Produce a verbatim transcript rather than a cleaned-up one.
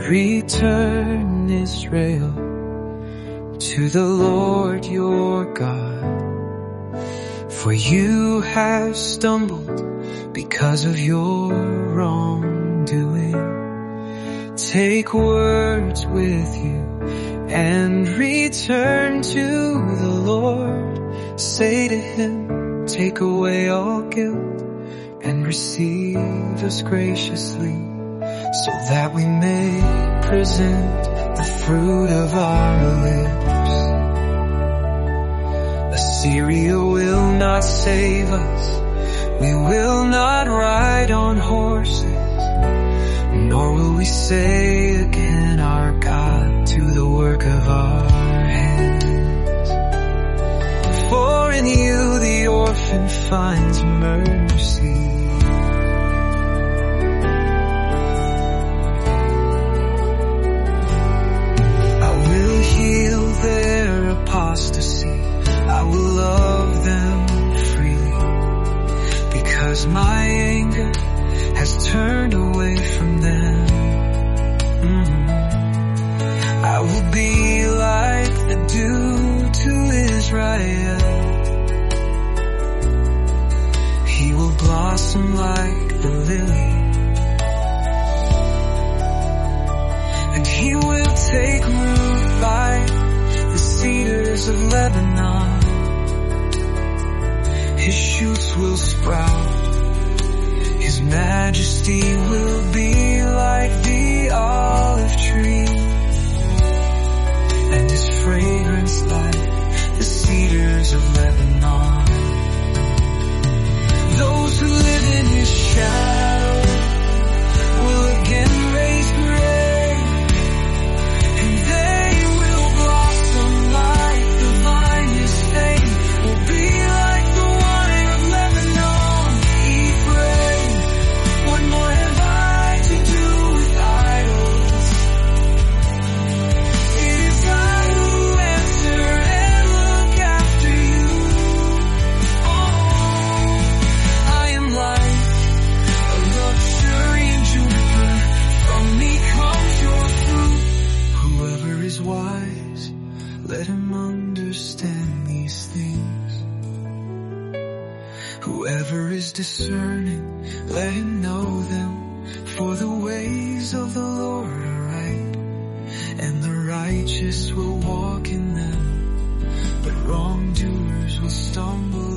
Return, Israel, to the Lord your God, for you have stumbled because of your wrongdoing. Take words with you and return to the Lord. Say to him, take away all guilt and receive us graciously, so that we may present the fruit of our lips. Assyria will not save us. We will not ride on horses, nor will we say again, our God, to the work of our hands. For in you the orphan finds mercy. Their apostasy, I will love them freely, because my anger has turned away from them. Mm-hmm. I will be like the dew to Israel. He will blossom like the lily, and he will take root like the cedars of Lebanon. His shoots will sprout. His majesty will be like the olive tree, and his fragrance like the cedars of Lebanon. Those who live in his shadow will again raise grain, and they will blossom like the vine. His fame will be like the wine of Lebanon. Ephraim, what more have I to do with idols? It is I who answer and look after you. Oh, I am like a luxuriant juniper. From me comes your fruit. Whoever is wise, let him understand these things. Whoever is discerning, let him know them. For the ways of the Lord are right, and the righteous will walk in them, but wrongdoers will stumble